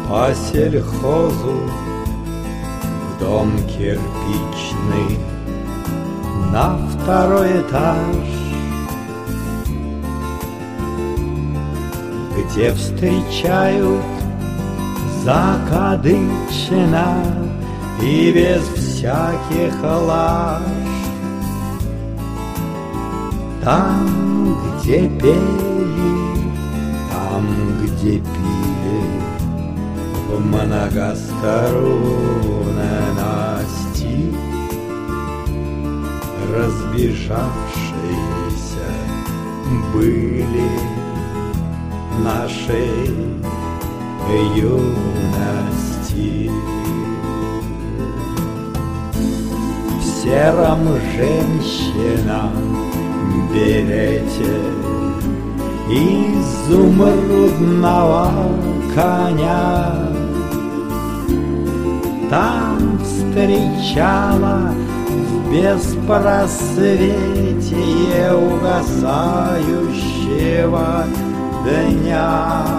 По сельхозу в дом кирпичный на второй этаж, где встречают закадычно и без всяких лаж. Там, где пели, там, где пили, в многосторонности разбежавшиеся были нашей юности. В сером женщина берете изумрудного коня, там встречала в беспросветие угасающего дня,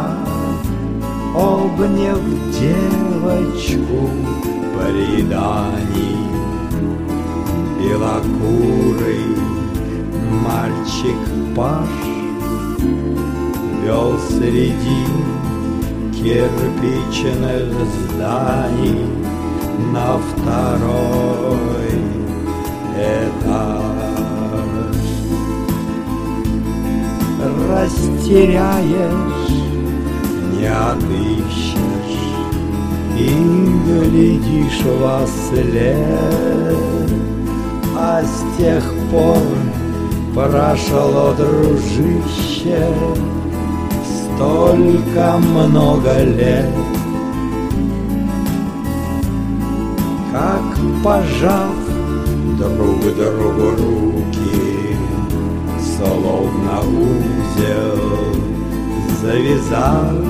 обняв девочку преданий. Белокурый мальчик Паш вел среди кирпичных зданий на второй этаж. Растеряешь, не отыщешь и глядишь во след, а с тех пор прошло, дружище, столько много лет. Как пожав друг другу руки, словно узел завязав,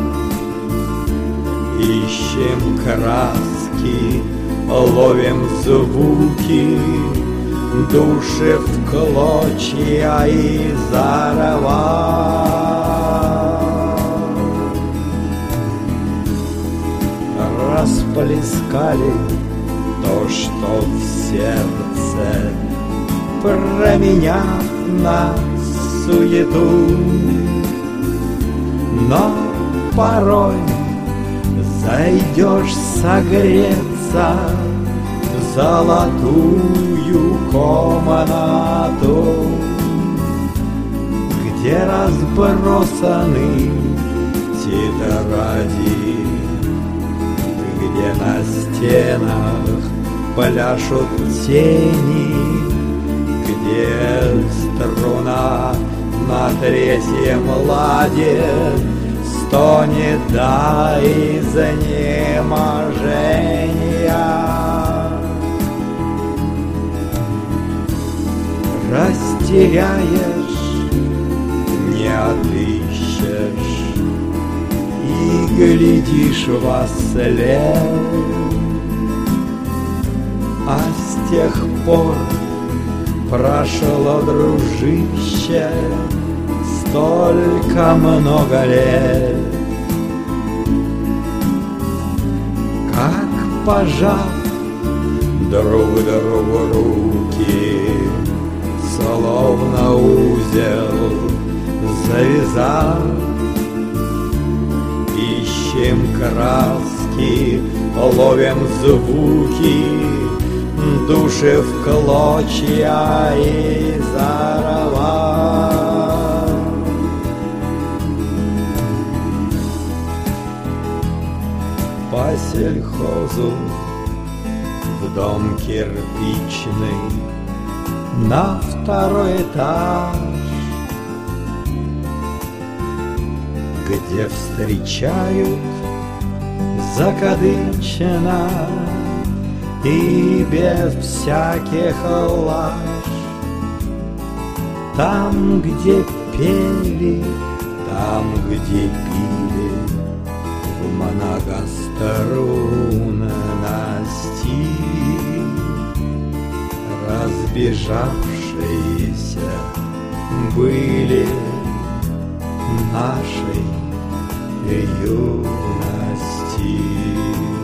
ищем краски, ловим звуки, души в клочья и зарвав. Расплескали то, что в сердце, променяв на суету. Но порой зайдешь согреться в золотую комнату, где разбросаны тетради, где на стенах пляшут тени, где струна на третьем ладе стонет до изнеможения. Растеряешь, не отыщешь и глядишь во след, а с тех пор прошло, дружище, столько много лет. Как пожав друг другу руки, словно узел завязав, ищем краски, ловим звуки, души в клочья и зарвав. По сельхозу в дом кирпичный на второй этаж, где встречают закадычно и без всяких лаж. Там, где пели, там, где пили, в многострунности разбежавшиеся были нашей юности. стих.